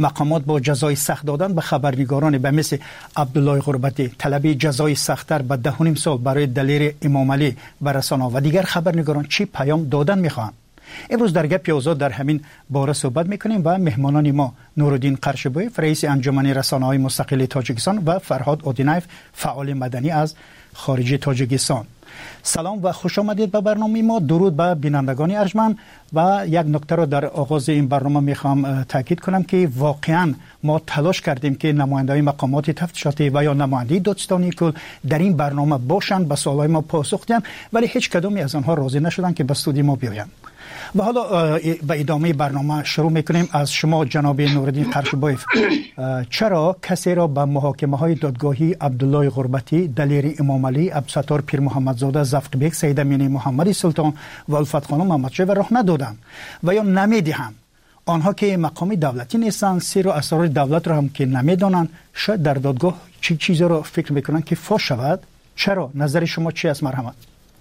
مقامات با جزای سخت دادن به خبرنگاران به مثل عبدالله غربتی، طلب جزای سخت‌تر به 10.5 سال برای دلیر امام علی به رسانه‌ها و دیگر خبرنگاران چی پیام دادن می‌خواهند؟ امروز در گپ آزاد در همین باره صحبت می‌کنیم و مهمانان ما نورالدین قرشبویف رئیس انجمن رسانه‌های مستقل تاجیکستان و فرهاد اودینایف فعال مدنی از خارج تاجیکستان. سلام و خوش آمدید به برنامه ما. درود به بینندگان ارجمند و یک نکته را در آغاز این برنامه میخوام تاکید کنم که واقعا ما تلاش کردیم که نماینده‌های مقامات تفتیشاتی و یا نماینده دادستانی کل در این برنامه باشند، به سوالای ما پاسخ دهند، ولی هیچ کدومی از آنها راضی نشدند که به استودیو ما بیایند. و حالا به ادامه برنامه شروع میکنیم. از شما جناب نورالدین قرشبویف، چرا کسی را به محاکمه های دادگاهی عبدالله غربتی، دلیر امام علی، عبدالستار پیر محمدزاده، زفق بیگ، سید امینی محمدی سلطان و الفت خانم محمدشاه راه ندادند و یا نمیدهند؟ آنها که مقامی دولتی نیستند، سر و اسرار دولت را هم که نمیدانند، شاید در دادگاه چی چیزی را فکر میکنند که فاش شود؟ چرا؟ نظر شما چی است؟ مرحمت.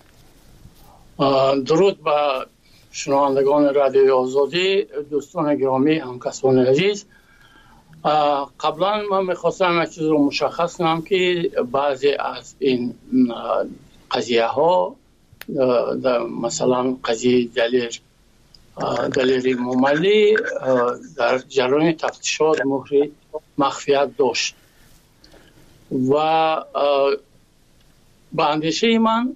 درود با شنوندگان رادیوی آزادی، دوستان گرامی، همکسان عزیز. قبلا من میخواستم یک چیز رو مشخص کنم که بعضی از این قضیه ها، مثلا قضیه دلیر امام علی، در جریان تفتیشات مهر مخفیت داشت و به اندیشه من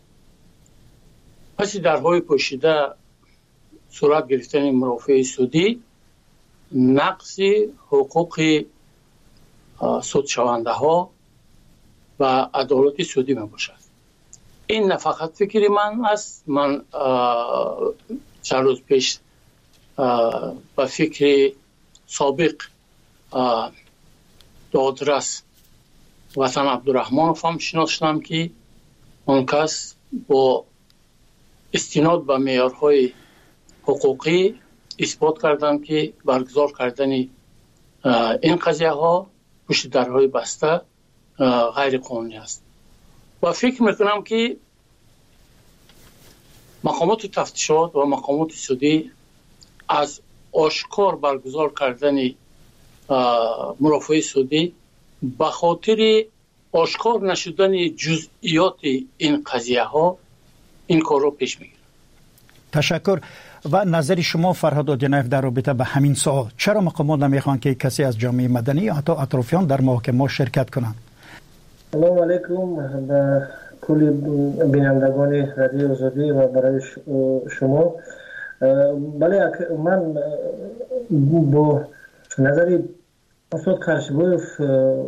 پس درهای پوشیده صورت گرفتن مرافع سودی، نقض حقوق سودشونده ها و عدالت سودی می باشد. این نه فقط فکر من است. من چند روز پیش به فکر سابق دادرس وطن عبدالرحمنوف هم شناختم که اون کس با استناد به معیارهای حقوقی اثبات کردم که برگزار کردن این قضیه ها پشت درهای بسته غیر قانونی است و فکر میکنم که مقامات تفتیشات و مقامات سودی از آشکار برگزار کردن مرافع سودی به خاطر آشکار نشدن جزئیات این قضیه ها این کار رو پیش میگیرن. تشکر. و نظر شما فرهاد اودینایف در رابطه به همین سوال، چرا مقامات نمیخوان که کسی از جامعه مدنی یا حتی اطرافیان در محاکمه شرکت کنند؟ سلام علیکم به کل بینندگان رادیو آزادی و برای شما. بله، من با نظر استاد قرشبویف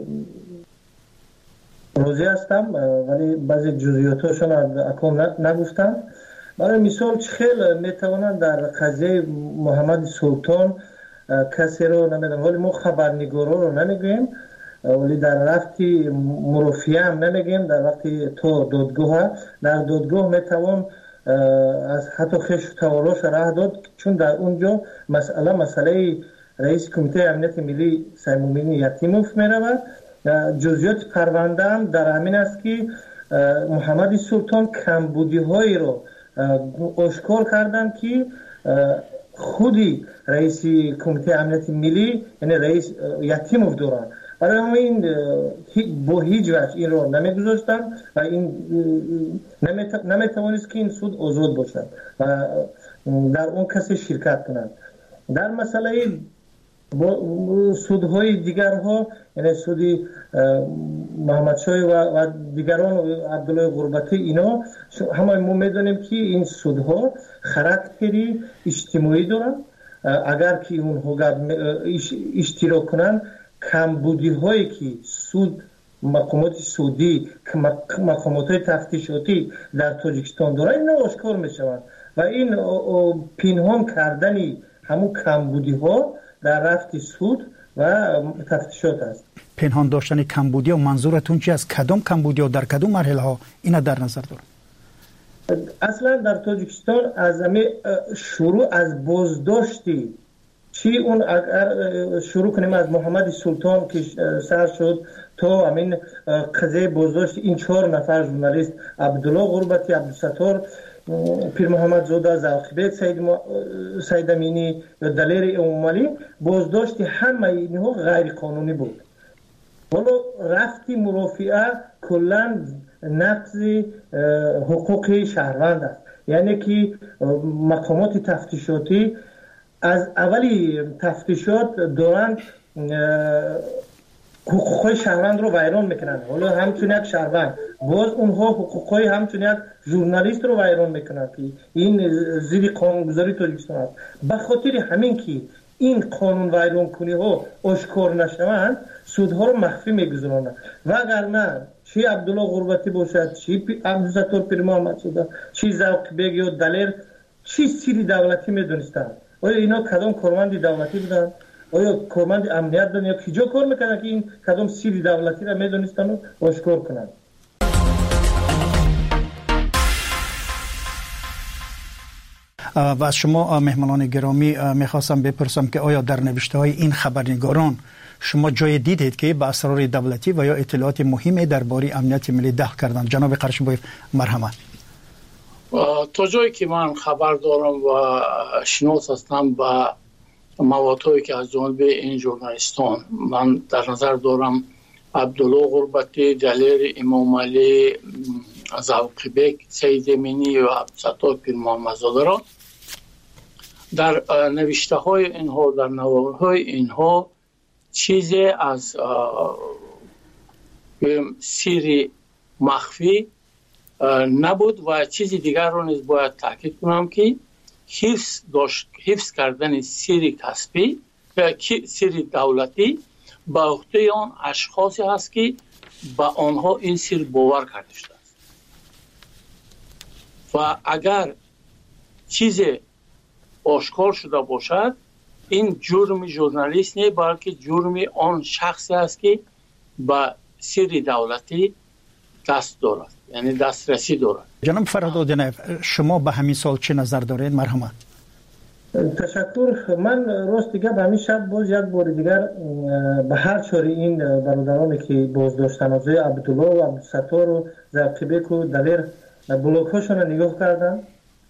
راضی هستم، ولی بعضی جزئیاتشون اکام نگفتم. برای مثال خیلی میتوانند در قضیه محمد سلطان کسی رو نمیدونم، ولی ما خبرنگارا رو نمیگیم، ولی در وقتی مرافعه هم نمیگیم، در وقتی تو دادگاه، در دادگاه میتوان از حتی خش توالاش راه داد، چون در اونجا مسئله رئیس کمیته امنیت ملی سیمومینی یتیموف میرود. جزئیات پرونده هم در همین است که محمد سلطان کمبودی هایی رو آشکار کردن که خودی رئیس کمیته امنیت ملی یعنی رئیس یتیموف دارن. برای همین با هیچ وجه این رو نمیگذاشتن و این نمیتوانست که این سود آزاد باشد و در اون کسی شرکت کنند. در مسئله سودهای دیگرها، یعنی سودی محمدشاه و دیگران عبدالله غربتی، اینا همه ما میدونیم که این سودها خاراکتری اجتماعی دارن. اگر که اونها اشتراک کنن، کمبودی هایی که سود مقامات سودی، مقامات تفتیشاتی در تاجیکستان دارن، اینا آشکار میشوند و این پنهان کردنی همون کمبودی ها در رفت سود و تفتیشات است. پنهان داشتن کمبودی و منظورتون چی است؟ کدام کمبودی و در کدام مرحله ها اینا در نظر دارن؟ اصلا در تاجیکستان از شروع از بازداشتی چی اون اگر شروع کنیم از محمد سلطان که سر شد تا همین قضیه بازداشت این 4 نفر ژورنالیست، عبدالله غربتی، عبدالستار پیر محمد زاده، ذوقی سید امینی یا دلیر امومالی، بازداشت همه اینها غیر قانونی بود. ولی رفتی مرافعه کلا نقض حقوق شهروند است. یعنی که مقامات تفتیشاتی از اولی تفتیشات دارند حقوقهای شهروند رو ویران میکنن. حالا همچون یک شهروند باز اونها حقوقهای همچون یک ژورنالیست رو ویران میکنن که این زیر قانونگذاری تاجیکستان است. به خاطر همین که این قانون ویران کنی ها آشکار نشوند، سودها رو مخفی میگذارند. و اگر نه چی عبدالله غربتی باشد، چی عبدالستار پیر محمد زاده، چی ذوقی بیگ یا دلیر، چی سری دولتی میدونستند؟ آیا اینا کدام کارمند دولتی بودن؟ آیا کارمند امنیت بودن یا کجا کار میکنن که این کدام سری دولتی را میدونستن و آشکار کنند؟ و از شما مهمانان گرامی میخواستم بپرسم که آیا در نوشته های این خبرنگاران شما جای دیدید که به اسرار دولتی و یا اطلاعات مهمی درباره امنیت ملی دخل کردند؟ جناب قرشبویف مرحمت. تا جایی که من خبر دارم و شناس هستم با موادهایی که از جانب این ژورنالیستان، من در نظر دارم عبدالله غربتی، دلیر امامعلی، ذوقی بیگ، سید امینی و عبدالستار پیر محمد زاده را در نوشته های اینها، در نوارهای اینها چیزی از سری مخفی نبود. و چیزی دیگر رو نیز باید تاکید کنم که حفظ کردن سری کسبی و سری دولتی به عهده آن اشخاصی هست که به آنها این سر باور کرده شده است. و اگر چیز آشکار شده باشد، این جرم ژورنالیست نه، بلکه جرم آن شخصی است که به سری دولتی دست دارد، یعنی دسترسی دارد. جناب فرهاد، شما به همین سال چه نظر دارید؟ مرحمت. تشکر. من راست دیگه به همین شب باز یک بار دیگر به هر چاری این برادرانی که بازداشتن از عبدالله و عبدالستار و ذوقی بیگ و دلیر بلاک هاشون رو نگاه کردم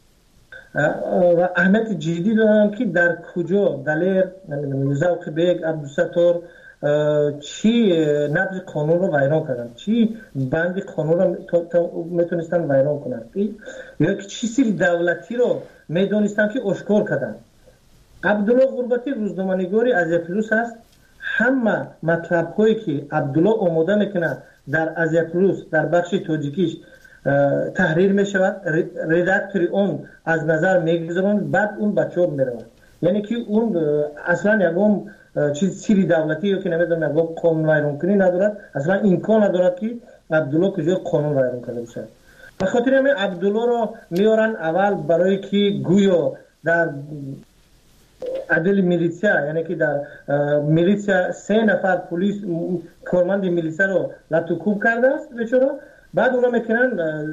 و اهمیت جدی دارم که در کجا دلیر، ذوقی بیگ، عبدالستار چی نقض قانون رو ویران کردن، چی بند قانون رو میتونستن ویران کنن، یا چی سری دولتی رو میدونستن که آشکار کردن. عبدالله غربتی روزنامه‌نگاری از پلوس است. همه مطلب هایی که عبدالله آماده میکنه در از پلوس در بخش تاجیکیش تحریر میشود، ردکتوری اون از نظر میگذارن، بعد اون به چاپ میرود. یعنی که اون اصلا یکم چیز سری دولتی یا که نمیدونم یکم قانون ویران کنی ندارد، اصلا امکان ندارد که عبدالله کجا قانون ویران کرده باشد. به خاطر همین عبدالله رو میارن اول برای که گویا در عدل میلیسیا، یعنی که در میلیسیا 3 نفر پلیس کارمند میلیسیا رو لطوکوب کرده است بیچاره. بعد اونا میکنن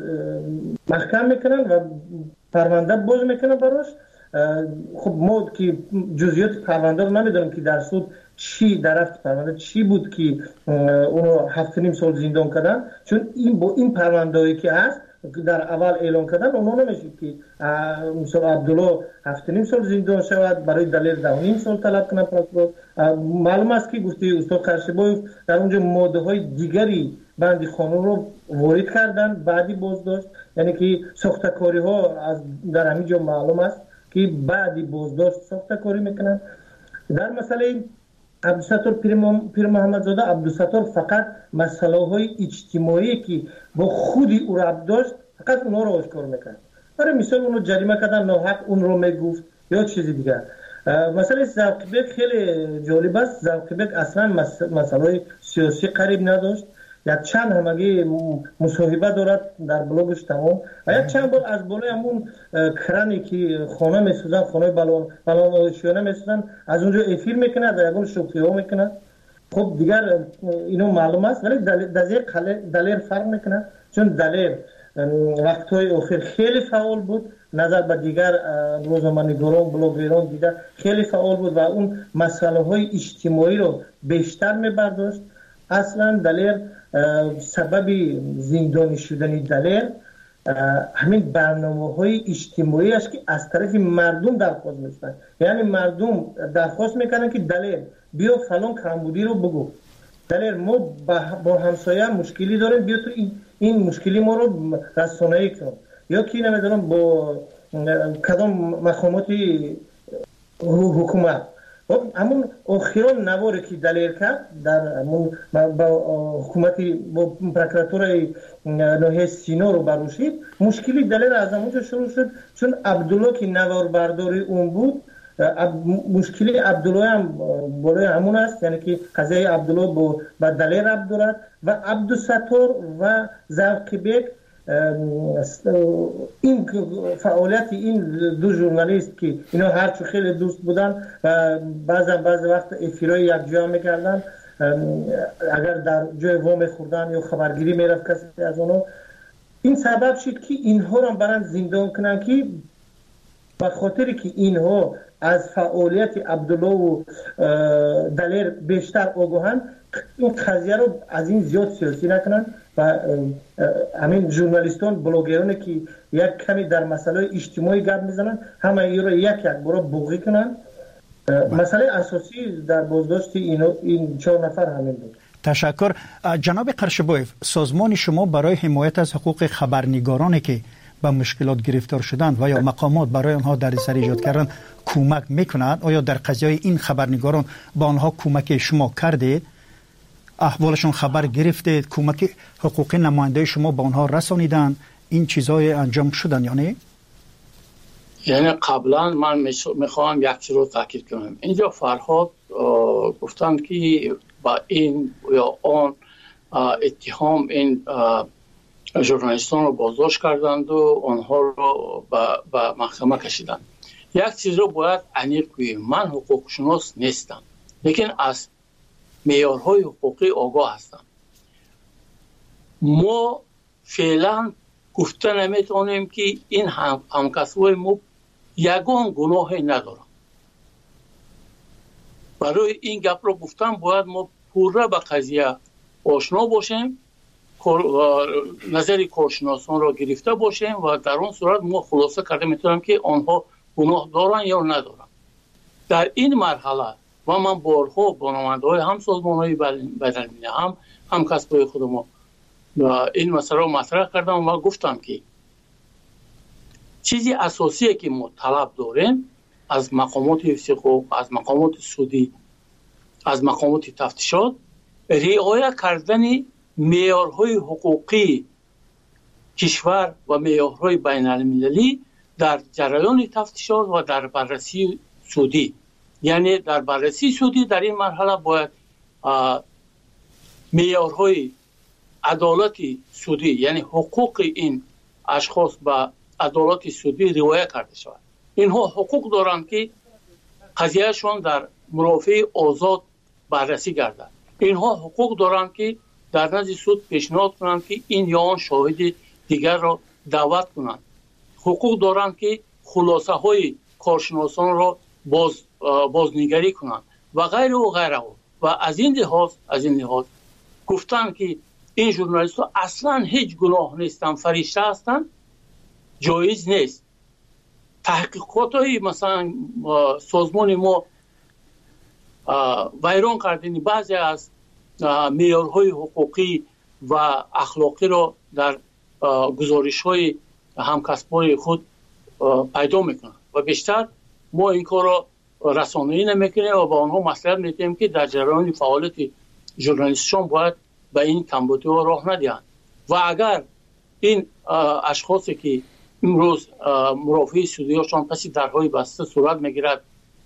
محکم میکنن و پرونده باز میکنن براش. خب ما که جزئیات پرونده رو نمیدونم که در سود چی در رفت پرونده چی بود که اونو 7.5 سال زندان کردن، چون این با این پرونده‌ای که هست در اول اعلام کردن اونو نمیشه که مثلا عبدالله 7.5 سال زندان شود، برای دلیر 10.5 سال طلب کنن پاسپورت. معلوم است که گفتی استاد قرشبویف در اونجا ماده‌های دیگری بند قانون رو وارد کردن بعدی بازداشت، یعنی که ساختکاری ها از در همین جا معلوم است که بعدی بازداشت ساختکاری میکنن. در مسئله عبدالستار پیر محمد زاده، عبدالستار فقط مسئله های اجتماعی که با خودی او ربط داشت فقط اونها رو آشکار میکرد. برای مثال اونو جریمه کردن، ناحق اون رو میگفت یا چیزی دیگر. مسئله ذوقی بیگ خیلی جالب است. ذوقی بیگ اصلا مسئله سیاسی قریب نداشت. یک چند همگی مصاحبه دارد در بلاگش تمام و یک چند بار از بالای همون کرانی که خانه میسازن، خانه بلانشیانه میسازن، از اونجا افیر میکنه، در یکون شوخی ها میکنه. خب دیگر اینو معلوم است، ولی دلیر فرق میکنه، چون دلیر وقتهای آخر خیلی فعال بود نظر به دیگر روزنامه‌نگاران، بلاگران دیگر خیلی فعال بود و اون مسئله های اجتماعی رو بیشتر میبرداشت. اصلا دلیر سبب زندانی شدن دلیر همین برنامه‌های اجتماعی است که از طرف مردم درخواست می‌کنن. یعنی مردم درخواست میکنن که دلیر بیا فلان کمبودی رو بگو، دلیر ما با همسایه مشکلی داریم، بیا تو این مشکلی ما رو رسانه‌ای کن، یا کی نمیدونم با کدام مقامات حکومت. همون آخران نواری که دلیر کرد در همون با حکومتی با پروکراتورای ناحیه سینا رو بروشید، مشکلی دلیر از همونجا شروع شد، چون عبدالله که نوار برداری اون بود، مشکلی عبدالله هم بالای همون است، یعنی که قضیه عبدالله با دلیر عبدالله و عبدالستار و زوقی بیگ، این فعالیت این دو ژورنالیست که اینا هرچو خیلی دوست بودن و بعضی وقت افیرای یک جا میکردن، اگر در جای وام خوردن یا خبرگیری میرفت کسی از اونو، این سبب شد که اینها رو برن زندان کنن، که به خاطری که اینها از فعالیت عبدالله و دلیر بیشتر آگاهن، این قضیه رو از این زیاد سیاسی نکنن و همین ژورنالیستان بلاگرانی که یک کمی در مسئله اجتماعی گپ میزنن همه ای رو یک برای بوقی کنن. مسئله اساسی در بازداشت این 4 نفر همین بود. تشکر. جناب قرشبویف، سازمان شما برای حمایت از حقوق خبرنگارانی که به مشکلات گرفتار شدند و یا مقامات برای آنها دردسر ایجاد کردن کمک میکنند؟ آیا در قضیه این خبرنگاران با آنها کمک شما کردید؟ احوالشون خبر گرفتید؟ کمک حقوقی نماینده شما با آنها رسانیدن؟ این چیزای انجام شدن یا نه؟ یعنی قبلا من میخوام یک چیز رو تاکید کنم. اینجا فرهاد گفتند که با این یا آن اتهام این ژورنالیستان رو بازداشت کردند و آنها رو به محکمه کشیدند. یک چیز رو باید عمیق بگویم، من حقوق شناس نیستم، لیکن از معیارهای حقوقی آگاه هستم. ما فعلا گفته نمیتونیم که این همکسای ما یگان گناهی ندارن. برای این گپ رو گفتم باید ما پوره به قضیه آشنا باشیم، نظر کارشناسان را گرفته باشیم و در اون صورت ما خلاصه کرده میتونم که آنها گناه دارن یا ندارن. در این مرحله و من بارها با نماینده‌های هم سازمان‌های بین‌المللی هم کسب‌های خودم این مسئله رو مطرح کردم و گفتم که چیزی اساسیه که ما طلب داریم از مقامات حفظ حقوق، از مقامات سودی، از مقامات تفتیشات، رعایت کردن معیارهای حقوقی کشور و معیارهای بین‌المللی در جریان تفتیشات و در بررسی سودی. یعنی در بررسی سودی در این مرحله باید معیارهای عدالت سودی، یعنی حقوق این اشخاص به عدالت سودی رعایت کرده شود. اینها حقوق دارند که قضیهشون در مرافع آزاد بررسی گردد. اینها حقوق دارند که در نزد سود پیشنهاد کنند که این یا آن شاهد دیگر را دعوت کنند. حقوق دارند که خلاصه های کارشناسان را بازنگری کنند و غیره و غیره. و از این لحاظ گفتن که این ژورنالیست ها اصلا هیچ گناه نیستن، فریشته هستن، جایز نیست. تحقیقات های مثلا سازمان ما ویران کردن بعضی از معیارهای حقوقی و اخلاقی را در گزارش های همکسبای خود پیدا میکنن و بیشتر ما این کار را رسانه‌ای نمیکنیم و با آنها مصلحت میکنیم که در جریان فعالیت ژورنالیستشون باید به این کمبودی ها راه ندهند. و اگر این اشخاصی که امروز مرافع سودی هاشون پس درهای بسته صورت میگیرد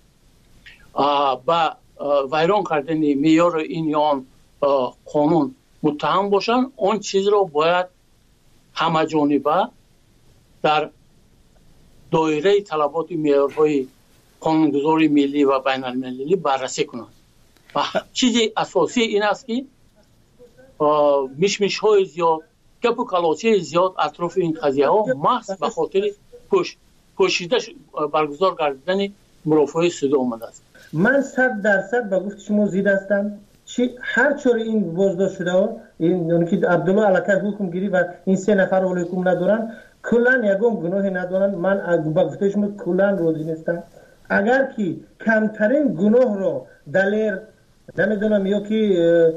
با ویران کردن معیار این یا آن قانون متهم باشن، اون چیز رو باید همه جانبه در دایره طلبات معیارهای قانونگذاری ملی و بین المللی بررسی کنند. و چیزی اساسی این است که میشمیش های زیاد، گپ و کلاچه زیاد اطراف این قضیه ها محض به خاطر پوشیده برگزار کردن مرافع سودی آمده است. من 100% به گفت شما زیاد هستم. هر چور این بازداشت شده ها، این که عبدالله علاکه حکم گیری و این 3 نفر ولی حکم ندارن، کلان یگم گناهی ندارن. من با گفته شما کلان روزی نیستم. اگر که کمترین گناه رو دلیر نمیدونم یا که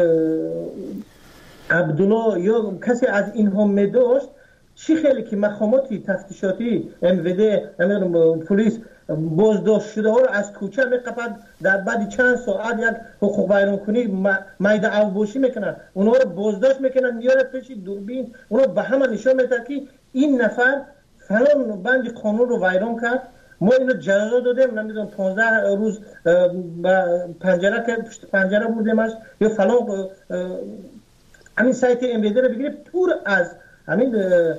عبدالله یا کسی از اینها میداشت، چی خیلی که مقامات تفتیشاتی MVD نمیدونم پلیس بازداشت شده ها رو از کوچه میقپد، در بعد چند ساعت یک حقوق بیرونکنی میده اوباشی میکنن، اونها رو بازداشت میکنن، میاره پیش دوربین، اونها به همه نشان میده که این نفر فلان بند قانون رو ویران کرد. ما اینو جزا دادیم، نمیدونم 15 روز پنجره که پشت پنجره بودیمش یا فلان. همین سایت MVD رو بگیرید پر از همین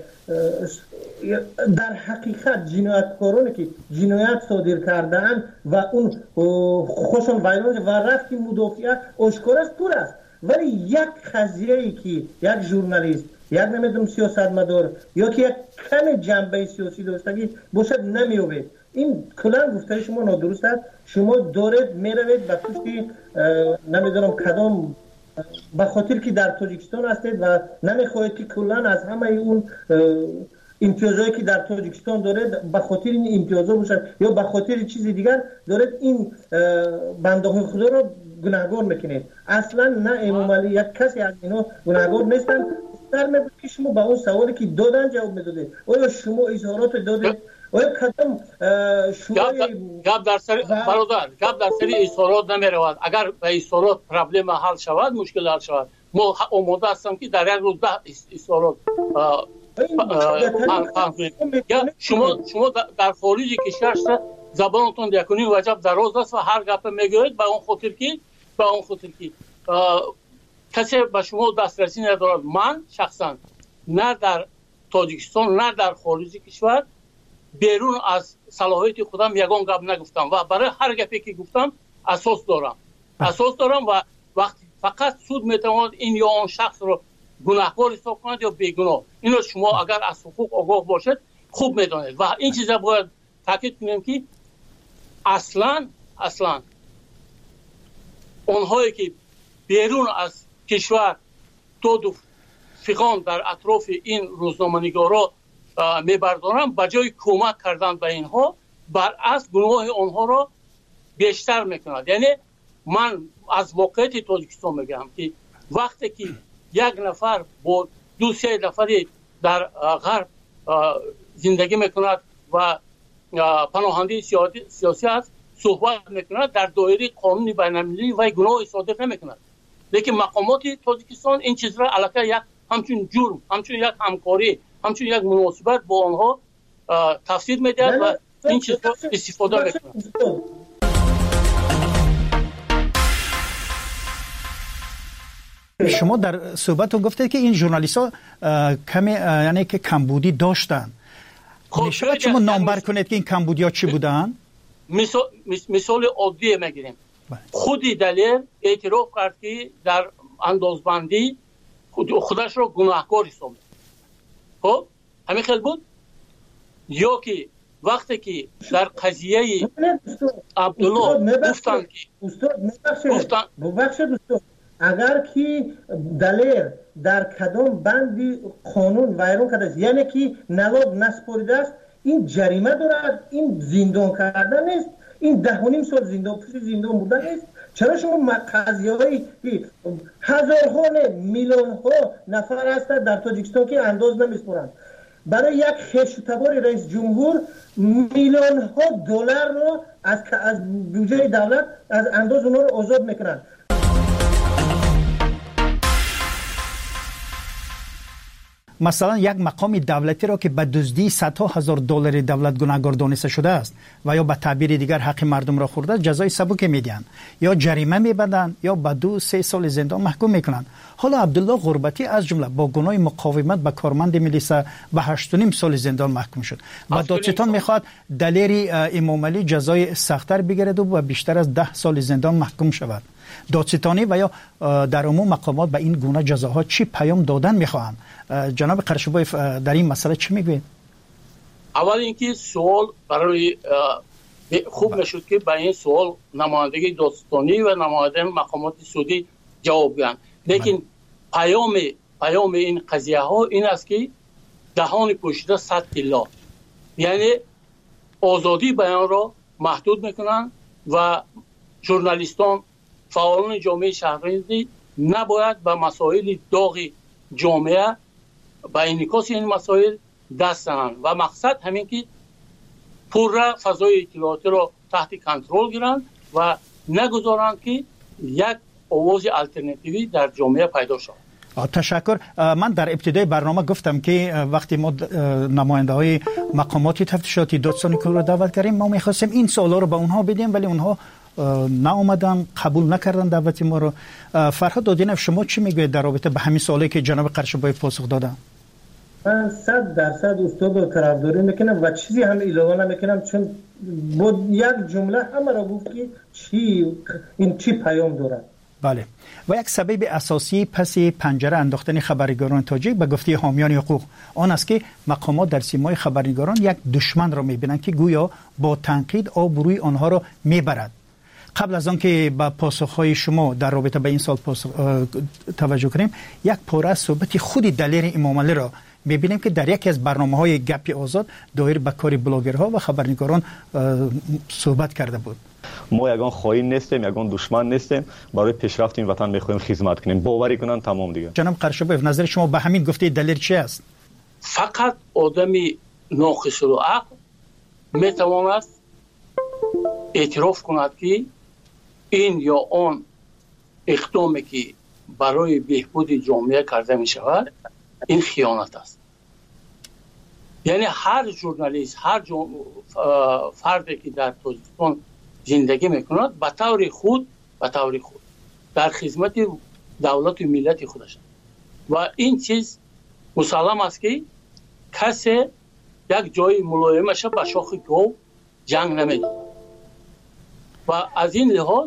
در حقیقت جنایتکارانی که جنایت صادر کردن و اون خوشون ویران و رفتی مدافعه آشکار است، پر است. ولی یک قضیه‌ای که یک ژورنالیست، یک نمیدونم سیاستمدار یا که یک کم جنبه سیاسی داشتگی باشد نمیوید. این کلا گفته شما نادرست است. شما دارید میروید به پشت نمیدونم کدام به خاطر که در تاجیکستان هستید و نمیخواهید که کلا از همه اون امتیازهایی که در تاجیکستان دارید به خاطر این امتیازها باشد یا به خاطر چیز دیگر دارید این بنده‌های خدا رو گناهگار میکنید. اصلا نه امام علی یک کسی از اینا گناهگار نیستن. در میبود که شما به اون سوالی که دادن جواب میدادید. آیا شما اظهارات دادید؟ آیا کدام گپ در سری برادر گپ در سری اظهارات نمیرود. اگر به اظهارات پرابلم حل شود، مشکل حل شود، ما آماده هستم که در یک روز 10 اظهارات شما در خارج کشور زبانتون یکنی وجب دراز است و هر گپ میگوید به اون خاطر که کسی به شما دسترسی ندارد. من شخصا نه در تاجیکستان نه در خارج کشور بیرون از صلاحیت خودم یگان گپ نگفتم و برای هر گپی که گفتم اساس دارم و وقتی فقط سود میتواند این یا آن شخص رو گناهکار حساب کند یا بیگناه. اینو شما اگر از حقوق آگاه باشید خوب میدانید و این چیزا باید تاکید کنیم که اصلا اونهایی که بیرون از کشور دو فیغان در اطراف این روزنامه‌نگارا میبردارن، به جای کمک کردن به اینها برعکس گناه آنها را بیشتر میکند. یعنی من از واقعیت تاجیکستان میگم که وقتی که یک نفر با 2-3 نفری در غرب زندگی میکند و پناهنده سیاسی است صحبت میکند، در دایره قانونی بین‌المللی و گناه صادر نمیکند. لیکن مقامات تاجیکستان این چیز را علاقه یک همچون جرم، همچون یک همکاری، همچون یک مناسبت با آنها تفسیر میدهد و این چیز را استفاده میکند. شما در صحبتتون گفتید که این ژورنالیست‌ها کمی یعنی که کمبودی داشتن. میشه شما نامبر کنید که این کمبودی‌ها چی بودن؟ مثال عادی میگیریم. خودی دلیل اعتراف کرد که در اندازبندی خودش را گناهکار حساب کرد. خب همین خیلی بود. یا که وقتی که در قضیه عبدالله گفتن که ببخشید اگر که دلیر در کدام بندی قانون ویران کرده است، یعنی که نلاب نسپاریده است، این جریمه دارد، این زندان کردن نیست، این 10.5 سال زندان بودن نیست. چرا شما قضیه‌هایی که هزارها میلیون‌ها نفر هستند در تاجیکستان که انداز نمیسپارند، برای یک خشتبار رئیس جمهور میلیون‌ها دلار رو از بودجه دولت از انداز اونها رو آزاد میکنند. مثلا یک مقام دولتی را که به دزدی صدها هزار دلار دولت گناهکار دانسته شده است و یا به تعبیر دیگر حق مردم را خورده، جزای سبک میدن یا جریمه میبندند یا به 2-3 سال زندان محکوم میکنند. حالا عبدالله غربتی از جمله با گناه مقاومت به کارمند ملیسا به 8.5 سال زندان محکوم شد و دادستان میخواد دلیر امام علی جزای سخت‌تر بگیرد و بیشتر از 10 سال زندان محکوم شود. دادستانی و یا در عموم مقامات به این گونه جزاها چی پیام دادن میخواهند؟ جناب قرشبایف در این مسئله چی میگوید؟ اول اینکه سوال برای خوب نشد که به این سوال نمایندگی دادستانی و نماینده مقامات سعودی جواب دهند. لیکن پیام این قضیه ها این است که دهان پوشیده 100 تلا، یعنی آزادی بیان را محدود میکنن و ژورنالیستان، فعالان جامعه شهروندی نباید به مسائل داغ جامعه با انعکاس این مسائل دست زنند و مقصد همین که پورا فضای اطلاعاتی را تحت کنترل گیرند و نگذارند که یک آواز الटरनेटिव्ی در جامعه پیدا شود. تشکر. من در ابتدای برنامه گفتم که وقتی ما نماینده های مقامات تفتیشاتی دادستانی که رو دعوت کردیم، ما میخواستیم این سوالا رو به اونها بدیم ولی اونها ناآمدن، قبول نکردن دعوت ما رو. فرهاد دادینف، شما چی میگوید در رابطه به همین سوالی که جناب قرشباف پاسخ دادن؟ من 100% استاد رو طرفداری میکنم و چیزی هم اضافه نمیکنم، چون با یک جمله همه را گفت که این چی پیام داره. بله. و یک سبب اساسی پس پنجره انداختن خبرنگاران تاجیک به گفته حامیان حقوق آن است که مقامات در سیمای خبرنگاران یک دشمن را میبینند که گویا با تنقید آبروی آنها را میبرد. قبل از آن که به پاسخهای شما در رابطه به این سال توجه کنیم، یک پاره از صحبت خود دلیر امامعلی را میبینیم که در یکی از برنامه‌های گپ آزاد دایر به کار بلاگرها و خبرنگاران صحبت کرده بود. ما یگان خائن نیستیم، یگان دشمن نیستیم، برای پیشرفت این وطن میخوایم خدمت کنیم، باوری کنن تمام دیگه. جناب قرشباف، نظر شما به همین گفته دلیر چی است؟ فقط آدمی ناقص العقل میتواند اعتراف کند که این یا آن اقدامی که برای بهبود جامعه کرده می شود این خیانت است. یعنی هر ژورنالیست، هر فردی که در تاجیکستان زندگی میکند به طور خود در خدمت دولت و ملت خودش و این چیز مسلم است که کسی یک جای ملایمش به شاخ گاو جنگ نمیده و از این لحاظ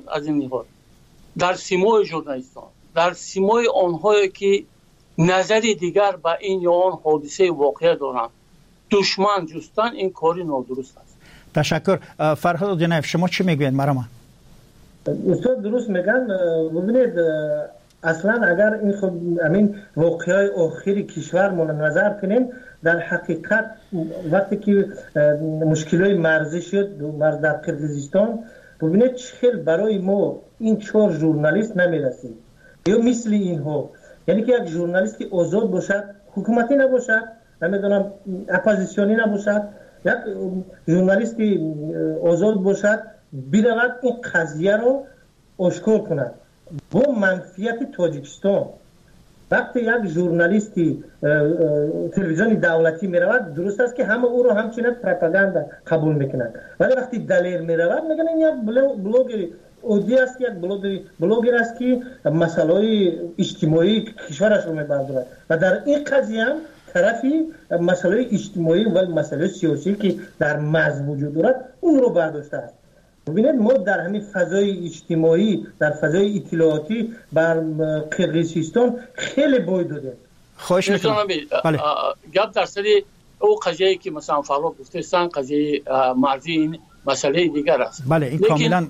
در سیمای ژورنالیستان، در سیمای آنهایی که نظر دیگر به این یا آن حادثه واقعه دارند دشمن جستن، این کاری نادرست است. تشکر. فرهاد دینف، شما چی میگوید؟ مرحبا. استاد درست میگن. ببینید اصلا اگر این خود همین واقعه آخری کشورمون نظر کنیم، در حقیقت وقتی که مشکلات مرزی شد، مرز در قرقیزستان، ببینید چخیل برای ما این 4 ژورنالیست نمیرسید یا مثل اینها، یعنی که یک ژورنالیست که آزاد باشد، حکومتی نباشد، نمیدونم اپوزیسیونی نباشد، یک ژورنالیست که آزاد باشد برود این قضیه رو آشکار کند با منفیت تاجیکستان. وقتی یک ژورنالیستی تلویزیون دولتی میرود، درست است که همه او رو همچنین پروپاگاندا قبول میکنند، ولی وقتی دلیر میرود میگن این یک بلوگر اودی است، یک بلوگر است که مسائل اجتماعی کشورش رو میبردارد و در این قضیه هم طرفی مسائل اجتماعی و مسائل سیاسی که در مرز وجود دارد اون رو برداشته است. ببینید ما در همین فضای اجتماعی، در فضای اطلاعاتی بر قرقیزستان خیلی باید دادیم. خواهش میکنم. بله. گپ در سر او قضیه‌ای که مثلا فرهاد گفتن، قضیه مرزی این مسئله دیگر است. بله این کاملا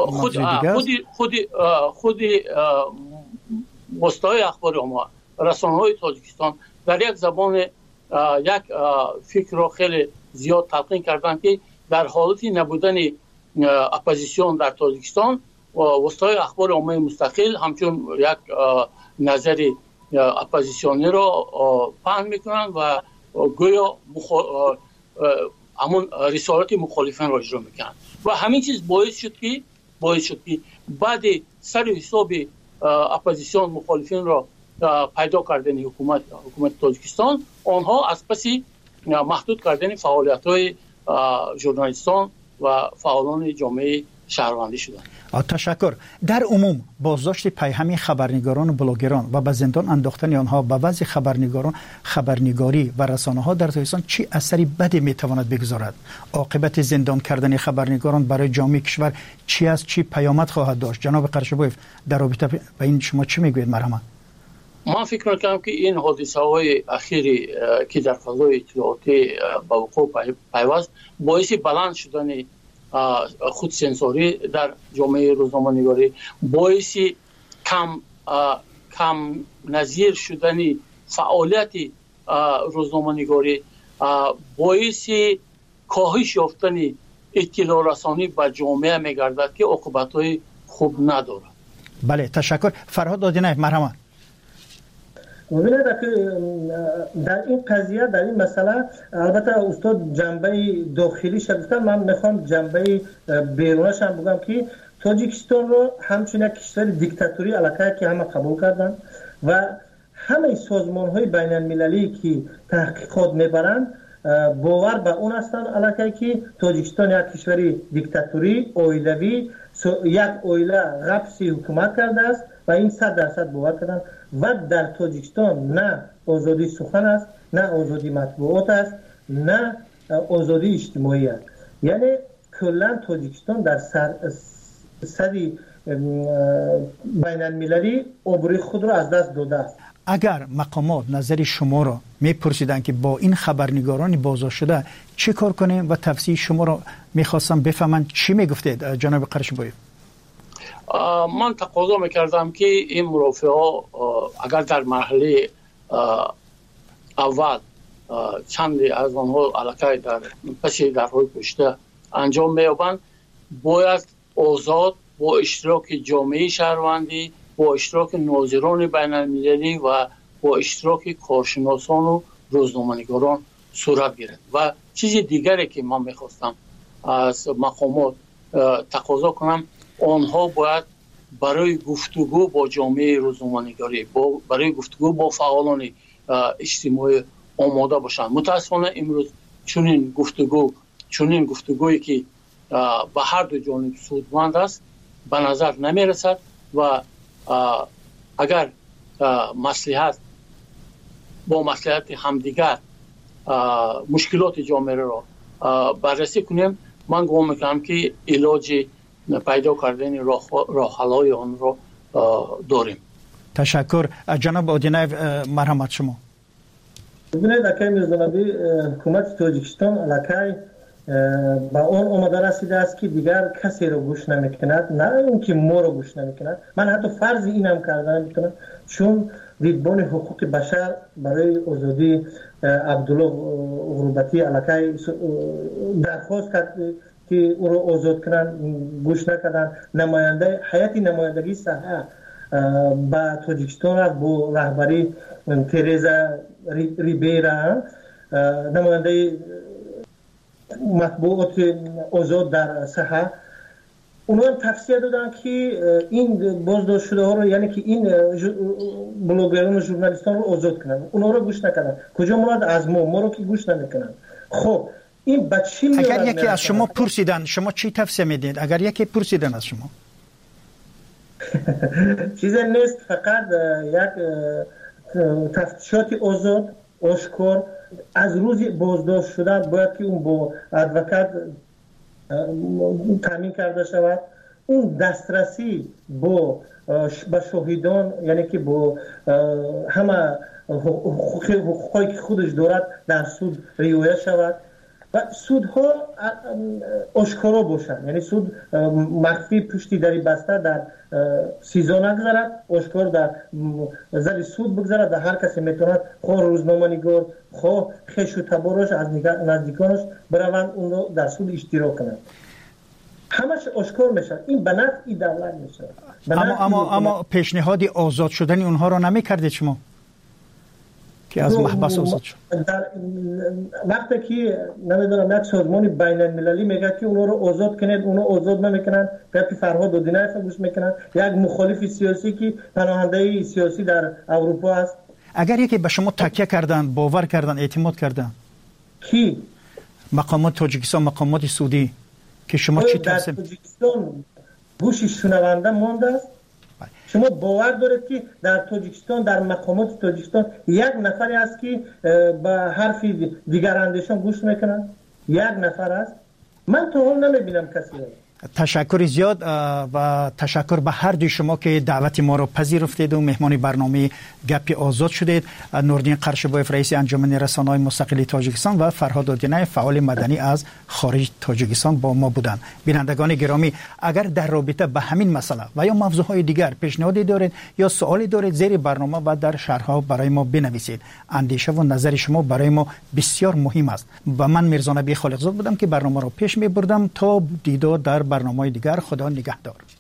خود مستوای اخبار ما، رسانه‌های تاجیکستان در یک زبان یک فکر را خیلی زیاد تلقین کردند که در حالت نبودن اپوزیسیون در تاجیکستان وسایل اخبار عمومی مستقل همچون یک نظر اپوزیسیونی را پهن میکنند و گویا همون رسالت مخالفین را اجرا میکنند و همین چیز باعث شد که بعد سر حساب اپوزیسیون مخالفین را پیدا کردن حکومت تاجیکستان، آنها از پس محدود کردن فعالیت‌های ژورنالیستان و فعالان جامعه شهروندی شدند. تشکر. در عموم بازداشت پیهمی خبرنگاران و بلاگران و به زندان انداختن آنها به وضع خبرنگاری و رسانه‌ها در تاجیکستان چه اثری بدی میتواند بگذارد؟ عاقبت زندان کردن خبرنگاران برای جامعه کشور چی است؟ چی پیامد خواهد داشت؟ جناب قرشباف، در رابطه با این شما چی میگوید؟ مرحبا. من فکر میکنم که این حادثه‌های اخیری که در فضای اطلاعاتی با وقوع پیوست باعث بلند شدن خود سانسوری در جامعه روزنامه‌نگاری، باعث کم نظیر شدن فعالیت روزنامه‌نگاری باعث کاهش یافتن اطلاع رسانی به جامعه می‌گردد که عاقبت‌های خوب ندارد. بله تشکر. فرهاد دادینایف مرحبا. ببینید در این قضیه در این مسئله البته استاد جنبه داخلی شدیدن، من میخوام جنبه بیرونش هم بگم که تاجیکستان رو همچنین کشور دیکتاتوری علاقه که همه قبول کردن و همه سازمان های بین المللی که تحقیقات میبرند باور به اون هستن علاقه که تاجیکستان یک کشور دیکتاتوری اویلوی یک اویله غبسی حکومت کرده است و این 100% باور کردن و در تاجیکستان نه آزادی سخن است، نه آزادی مطبوعات است، نه آزادی اجتماعی است. یعنی کلا تاجیکستان در سری بین المللی عبوری خود را از دست داده است. اگر مقامات نظر شما را میپرسیدن که با این خبرنگاران بازداشت شده چه کار کنیم و تفسیر شما را میخواستم بفهمن، چی میگفتید جناب قرشبویف؟ من تقاضا میکردم که این مرافعه ها اگر در مرحله اول چندی از آنها علاقه در پس درهای پشته انجام میابند، باید آزاد با اشتراک جامعه شهروندی، با اشتراک ناظران بین المللی و با اشتراک کارشناسان و روزنامه‌نگاران صورت گیرد. و چیز دیگری که من میخواستم از مقامات تقاضا کنم، آنها باید برای گفتگو با جامعه روزنامه‌نگاری، برای گفتگو با فعالان اجتماعی آماده باشند. متاسفانه امروز چنین گفتگویی که به هر دو جانب سودمند است به نظر نمی رسد و اگر با مصلحت همدیگر مشکلات جامعه را بررسی کنیم، من گمان میکنم که علاج پیدا کردن راه حل‌های آن را داریم. تشکر. جناب اودینایف مرحمت شما. ببینید اگر میزنبی حکومت تاجیکستان علاقه با اون اومده رسیده است که دیگر کسی رو گوش نمیکند، نه اینکه ما رو گوش نمیکند. من حتی فرض اینم کردم میتونم، چون دیدبان حقوق بشر برای آزادی عبدالله غربتی علاقه درخواست کرد که او رو آزاد کنن، گوش نکردن. نمایندگی صحه با تاجیکستان با رهبری تریزا ریبیرا، نماینده مطبوعات آزاد در صحه، اونا هم تفسیر دادن که این بازداشت شده ها رو، یعنی که این بلوگران و ژورنالیستان رو آزاد کنن. اونا رو گوش نکردن. کجا مراد از ما رو که گوش نمیکنن. خب این بچی میاد. اگر یکی از شما پرسیدن شما چی تفسیر میدید؟ اگر یکی پرسیدن از شما چیز نیست، فقط یک تفتیشات آزاد آشکار از روز بازداشت شدن باید که اون با ادوکات تامین کرده شود. اون دسترسی با شاهدان، یعنی که با همه حقوقی که خودش دارد در سود رعایت شود و سودها آشکارا باشند. یعنی سود مخفی پشتی دری بسته در سیزا نگذارد، آشکار در زل سود بگذارد. در هر کسی میتواند خواه روزنامه‌نگار، خواه خویش و تبارش از نزدیکانش بروند اون رو در سود اشتراک کنند. همش آشکار میشه. این به نفع دولت میشه. اما پیشنهاد آزاد شدن اونها رو نمیکردید شما که از محبس آزاد شد؟ وقتی که نمیدونم یک سازمان بین المللی میگه که اونها رو آزاد کنید، اونها آزاد نمیکنن، گپی فرهاد دادینایف گوش میکنن. یک مخالف سیاسی که پناهنده سیاسی در اروپا است. اگر یکی به شما تکیه کردن، باور کردن، اعتماد کردن، کی؟ مقامات تاجیکستان، مقامات سعودی، که شما چی تفسیر؟ در تاجیکستان گوش شنونده مانده است. شما باور دارید که در تاجیکستان، در مقامات تاجیکستان یک نفری است که به حرف دیگر اندیشان گوش میکنن؟ یک نفر است؟ من تا حال نمیبینم کسی را. تشکر زیاد و تشکر به هر دوی شما که دعوت ما را پذیرفتید و مهمان برنامه گپ آزاد شدید. نوردین قرشبایف رئیس انجمن رسانه‌های مستقل تاجیکستان و فرهاد آدینه فعال مدنی از خارج تاجیکستان با ما بودند. بینندگان گرامی، اگر در رابطه به همین مسئله و یا موضوعهای دیگر پیشنهادی دارید یا سوالی دارید، زیر برنامه و در شرح‌ها برای ما بنویسید. اندیشه و نظر شما برای ما بسیار مهم است. و من میرزا نبی خالقزاد بودم که برنامه را پیش می‌بردم. تا دیدار در برنامه دیگر، خدا نگهدار.